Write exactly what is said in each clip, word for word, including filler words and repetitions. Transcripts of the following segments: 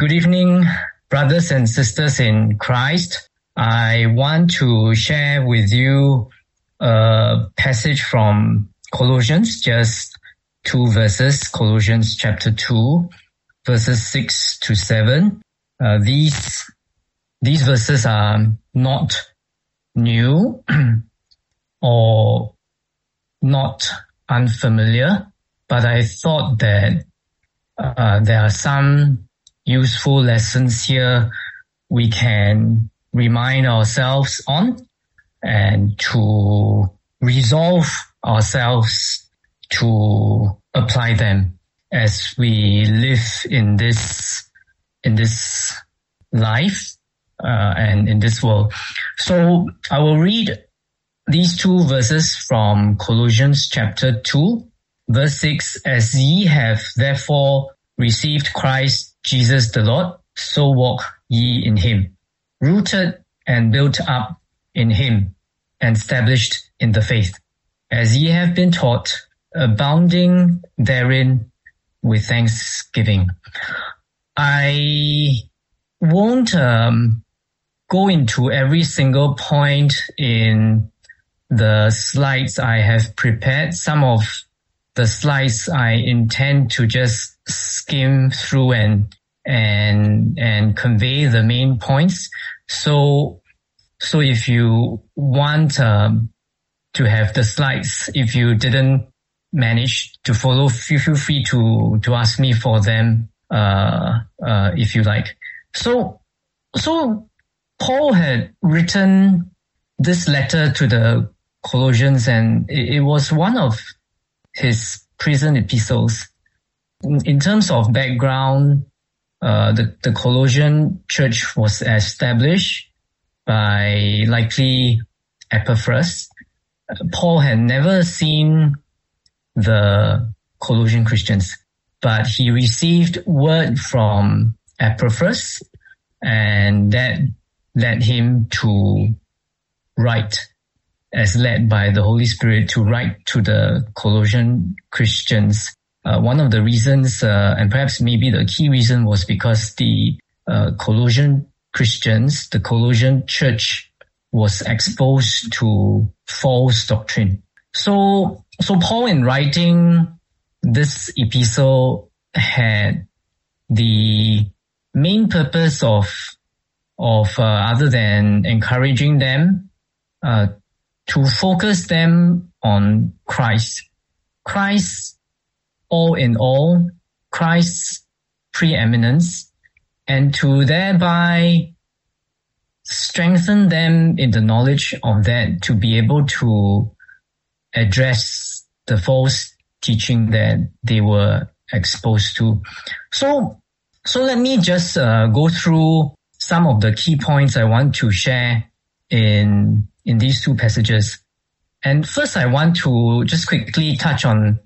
Good evening, brothers and sisters in Christ. I want to share with you a passage from Colossians, just two verses, Colossians chapter two, verses six to seven. Uh, these, these verses are not new or not unfamiliar, but I thought that uh, there are some useful lessons here we can remind ourselves on and to resolve ourselves to apply them as we live in this in this life uh, and in this world. So I will read these two verses from Colossians chapter two, verse six. As ye have therefore received Christ Jesus the Lord, so walk ye in him, rooted and built up in him, and established in the faith, as ye have been taught, abounding therein with thanksgiving. I won't um, go into every single point in the slides I have prepared. Some of the slides I intend to just skim through and and and convey the main points. So so if you want um, to have the slides, if you didn't manage to follow, feel feel free to to ask me for them uh, uh, if you like. So so Paul had written this letter to the Colossians, and it, it was one of his prison epistles. In, in terms of background, uh, the, the Colossian church was established by likely Epaphras. Uh, Paul had never seen the Colossian Christians, but he received word from Epaphras, and that led him to write, as led by the Holy Spirit, to write to the Colossian Christians. Uh, one of the reasons, uh, and perhaps maybe the key reason, was because the uh, Colossian Christians, the Colossian church, was exposed to false doctrine. So, so Paul, in writing this epistle, had the main purpose of, of uh, other than encouraging them, uh, to focus them on Christ. Christ all in all, Christ's preeminence, and to thereby strengthen them in the knowledge of that, to be able to address the false teaching that they were exposed to. So, so let me just uh, go through some of the key points I want to share in in these two passages. And first, I want to just quickly touch on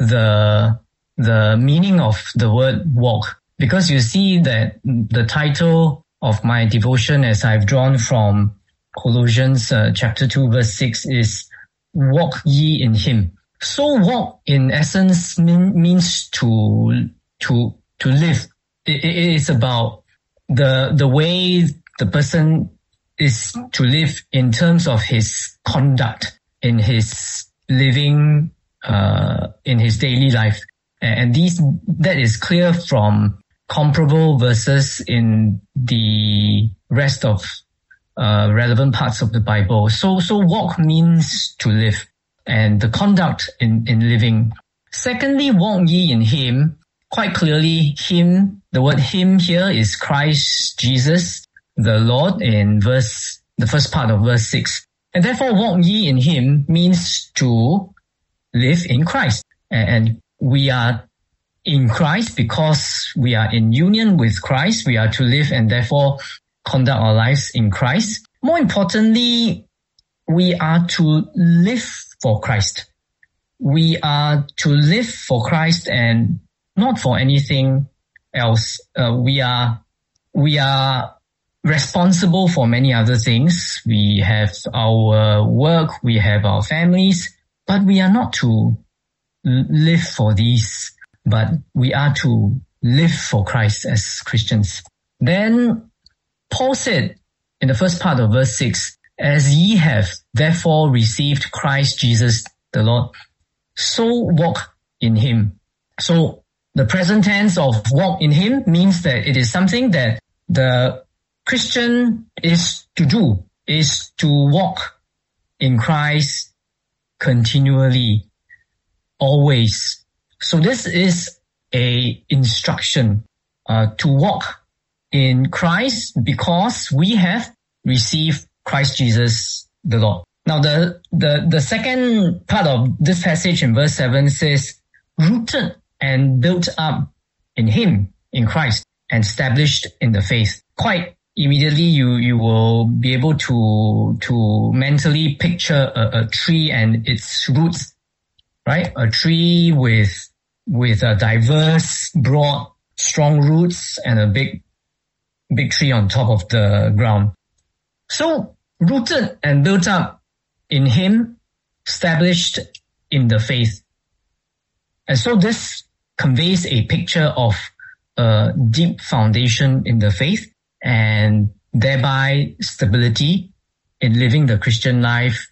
the the meaning of the word walk, because you see that the title of my devotion, as I've drawn from Colossians uh, chapter two, verse six, is walk ye in him. So walk, in essence, mean, means to to to live. It, it is about the the way the person is to live in terms of his conduct, in his living, uh, in his daily life. And these, that is clear from comparable verses in the rest of, uh, relevant parts of the Bible. So, so walk means to live, and the conduct in, in living. Secondly, walk ye in him. Quite clearly, him, the word him here is Christ Jesus, the Lord, in verse, the first part of verse six. And therefore, walk ye in him means to live in Christ. And we are in Christ because we are in union with Christ. We are to live and therefore conduct our lives in Christ. More importantly, we are to live for Christ. We are to live for Christ and not for anything else. Uh, we are, we are responsible for many other things. We have our work, we have our families, but we are not to live for these, but we are to live for Christ as Christians. Then Paul said in the first part of verse six, as ye have therefore received Christ Jesus the Lord, so walk in him. So the present tense of walk in him means that it is something that the Christian is to do, is to walk in Christ continually, always. So this is a instruction uh, to walk in Christ because we have received Christ Jesus the Lord. Now the, the, the second part of this passage in verse seven says, rooted and built up in him, in Christ, and established in the faith. Quite immediately you, you will be able to, to mentally picture a, a tree and its roots, right? A tree with, with a diverse, broad, strong roots and a big, big tree on top of the ground. So rooted and built up in him, established in the faith. And so this conveys a picture of a deep foundation in the faith and thereby stability in living the Christian life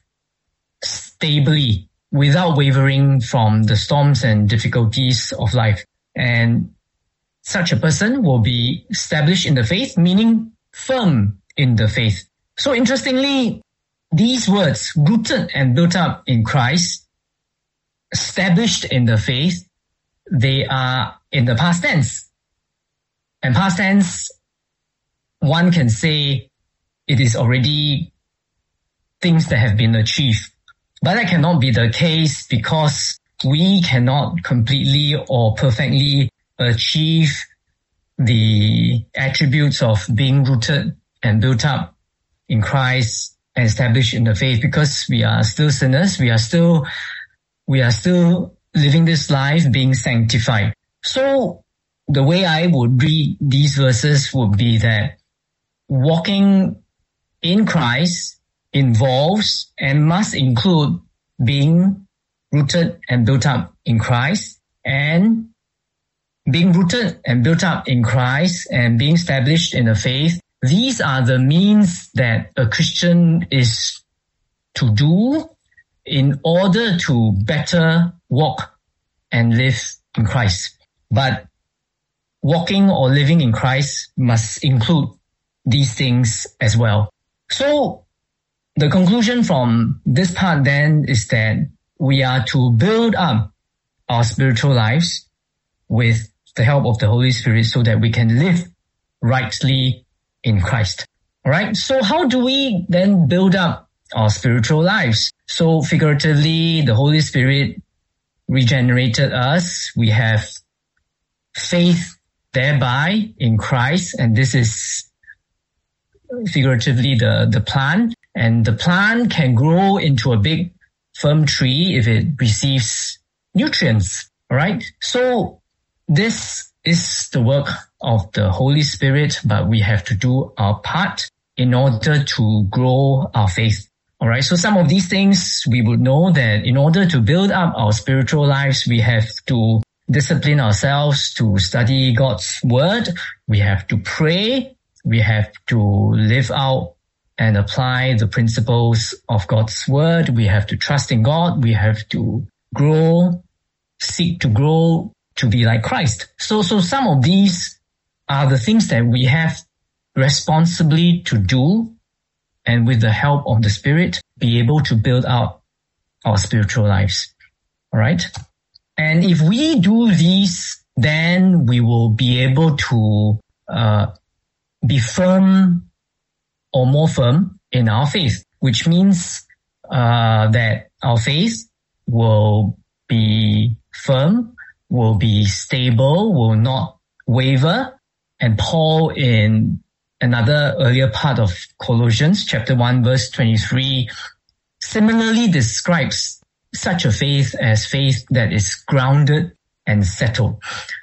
stably without wavering from the storms and difficulties of life. And such a person will be established in the faith, meaning firm in the faith. So interestingly, these words, rooted and built up in Christ, established in the faith, they are in the past tense. And past tense, one can say it is already things that have been achieved. But that cannot be the case because we cannot completely or perfectly achieve the attributes of being rooted and built up in Christ and established in the faith because we are still sinners. We are still, we are still living this life being sanctified. So the way I would read these verses would be that walking in Christ involves and must include being rooted and built up in Christ, and being rooted and built up in Christ and being established in the faith. These are the means that a Christian is to do in order to better walk and live in Christ. But walking or living in Christ must include these things as well. So the conclusion from this part then is that we are to build up our spiritual lives with the help of the Holy Spirit so that we can live rightly in Christ. All right. So how do we then build up our spiritual lives? So figuratively, the Holy Spirit regenerated us. We have faith thereby in Christ. And this is figuratively the, the plant. And the plant can grow into a big firm tree if it receives nutrients. All right. So this is the work of the Holy Spirit, but we have to do our part in order to grow our faith. All right. So some of these things we would know that in order to build up our spiritual lives, we have to discipline ourselves to study God's word. We have to pray. We have to live out and apply the principles of God's word. We have to trust in God. We have to grow, seek to grow to be like Christ. So, so some of these are the things that we have responsibly to do, and with the help of the Spirit, be able to build out our spiritual lives. All right. And if we do these, then we will be able to uh, be firm or more firm in our faith, which means uh, that our faith will be firm, will be stable, will not waver. And Paul, in another earlier part of Colossians chapter one, verse twenty-three, similarly describes such a faith as faith that is grounded and settled.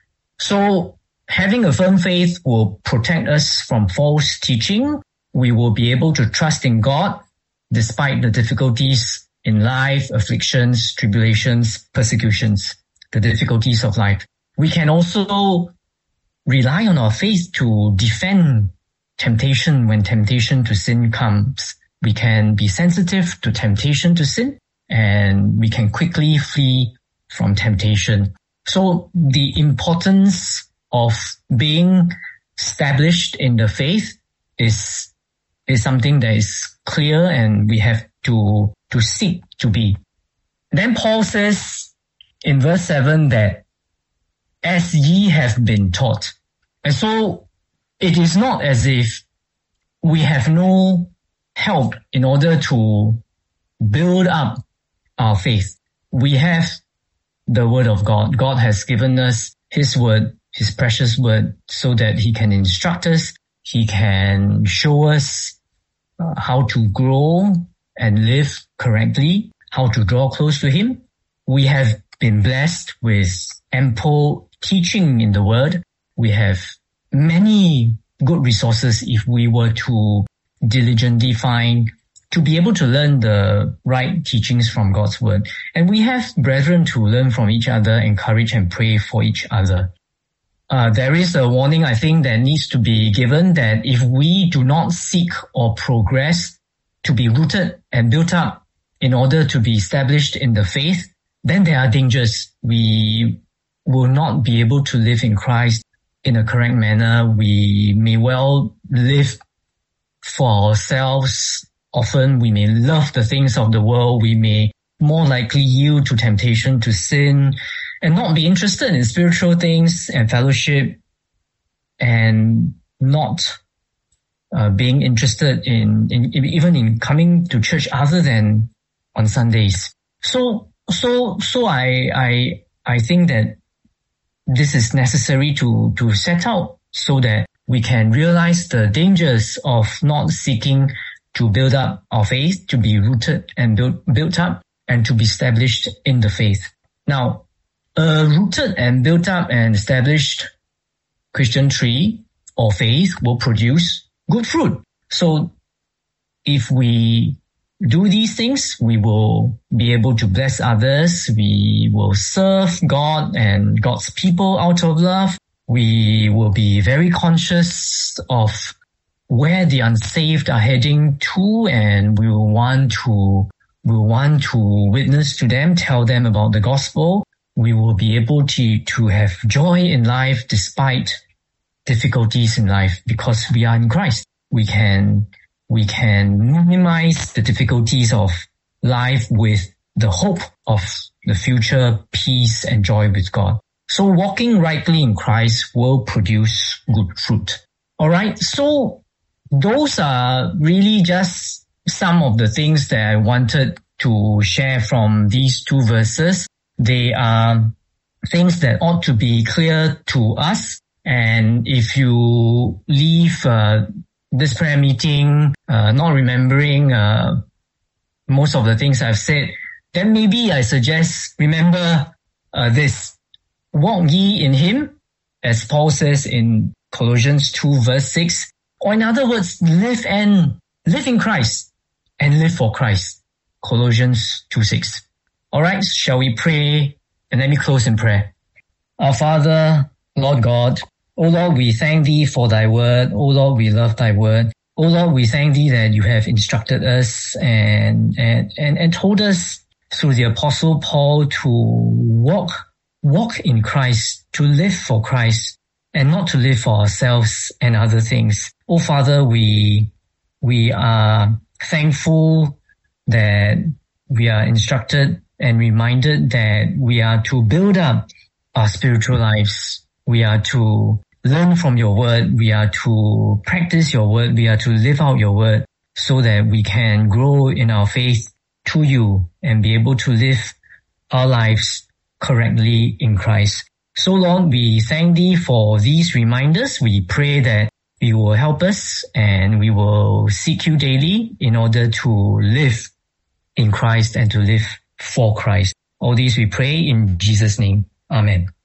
So having a firm faith will protect us from false teaching. We will be able to trust in God despite the difficulties in life, afflictions, tribulations, persecutions, the difficulties of life. We can also rely on our faith to defend temptation when temptation to sin comes. We can be sensitive to temptation to sin, and we can quickly flee from temptation. So the importance of being established in the faith is, is something that is clear, and we have to, to seek to be. Then Paul says in verse seven that as ye have been taught. And so it is not as if we have no help in order to build up our faith. We have the word of God. God has given us his word, his precious word, so that he can instruct us. He can show us uh, how to grow and live correctly, how to draw close to him. We have been blessed with ample teaching in the word. We have many good resources if we were to diligently find, to be able to learn the right teachings from God's word. And we have brethren to learn from each other, encourage and pray for each other. Uh, there is a warning, I think, that needs to be given, that if we do not seek or progress to be rooted and built up in order to be established in the faith, then there are dangers. We will not be able to live in Christ in a correct manner. We may well live for ourselves. Often we may love the things of the world. We may more likely yield to temptation to sin and not be interested in spiritual things and fellowship, and not uh, being interested in, in even in coming to church other than on Sundays. So so so I I I think that this is necessary to to set out so that we can realize the dangers of not seeking to build up our faith, to be rooted and built built up, and to be established in the faith. Now, a rooted and built up and established Christian tree or faith will produce good fruit. So if we do these things, we will be able to bless others. We will serve God and God's people out of love. We will be very conscious of where the unsaved are heading to, and we will want to, we will want to witness to them, tell them about the gospel. We will be able to, to have joy in life despite difficulties in life, because we are in Christ. We can, we can minimize the difficulties of life with the hope of the future peace and joy with God. So walking rightly in Christ will produce good fruit. All right. So those are really just some of the things that I wanted to share from these two verses. They are things that ought to be clear to us. And if you leave uh, this prayer meeting uh, not remembering uh, most of the things I've said, then maybe I suggest remember uh, this. Walk ye in him, as Paul says in Colossians two verse six. Or in other words, live and live in Christ and live for Christ. Colossians two six. All right, shall we pray? And let me close in prayer. Our Father, Lord God, O Lord, we thank thee for thy word. O Lord, we love thy word. O Lord, we thank thee that you have instructed us and, and, and, and told us through the Apostle Paul to walk, walk in Christ, to live for Christ, and not to live for ourselves and other things. Oh Father, we, we are thankful that we are instructed and reminded that we are to build up our spiritual lives. We are to learn from your word. We are to practice your word. We are to live out your word so that we can grow in our faith to you and be able to live our lives correctly in Christ. So Lord, we thank thee for these reminders. We pray that you will help us and we will seek you daily in order to live in Christ and to live for Christ. All these we pray in Jesus' name. Amen.